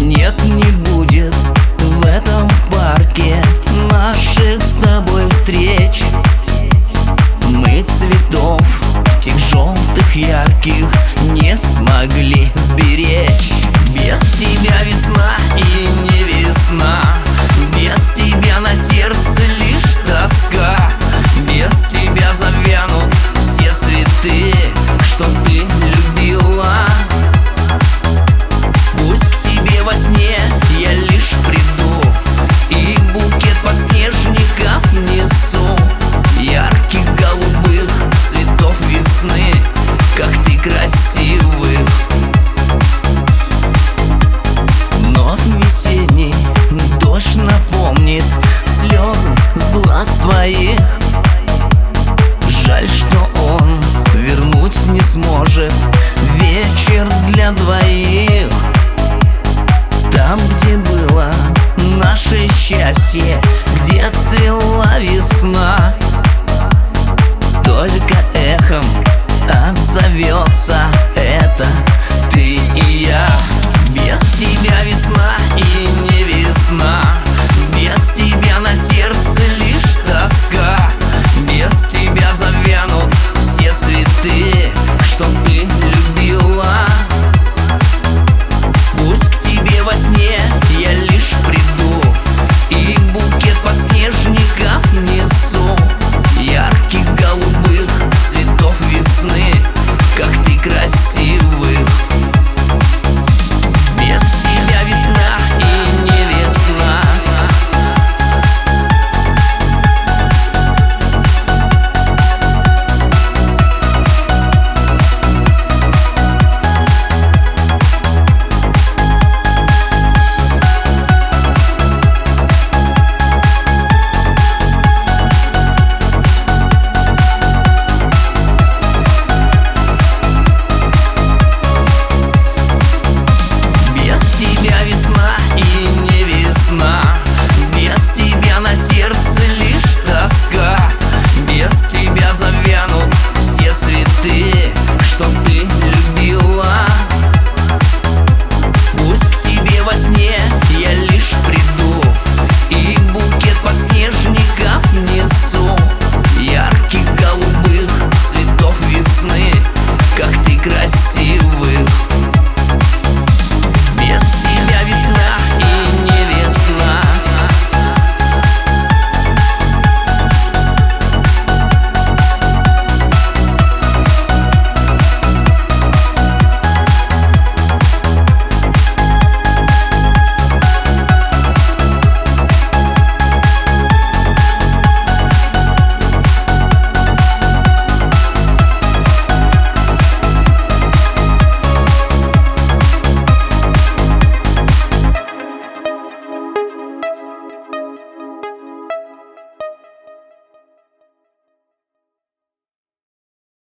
Нет, не будет в этом парке наших с тобой встреч. Мы цветов, тех желтых ярких, не смогли сберечь. Без тебя весна и не весна, без тебя на сердце лишь тоска. Без тебя завянут все цветы, что ты любила. Пусть к тебе во сне я лишь приду и букет подснежников несу, ярких голубых цветов весны, как ты красивых. Но весенний дождь напомнит слезы с глаз твоих. Жаль, что он вернуть не сможет вечер для двоих. Там, где было наше счастье,